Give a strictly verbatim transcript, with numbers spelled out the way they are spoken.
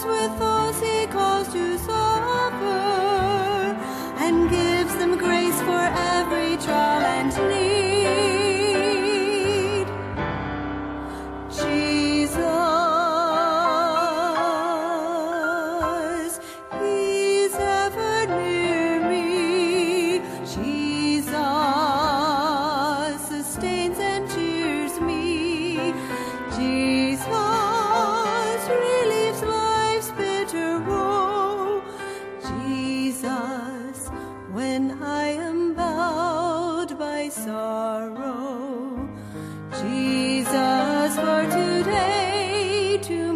with those he calls to suffer, and gives them grace for every trial and need. Jesus, he's ever near me. Jesus sustains and cheers me. Jesus relieves life's bitter woe. Jesus, when I am bowed by sorrow. Jesus, for today, tomorrow.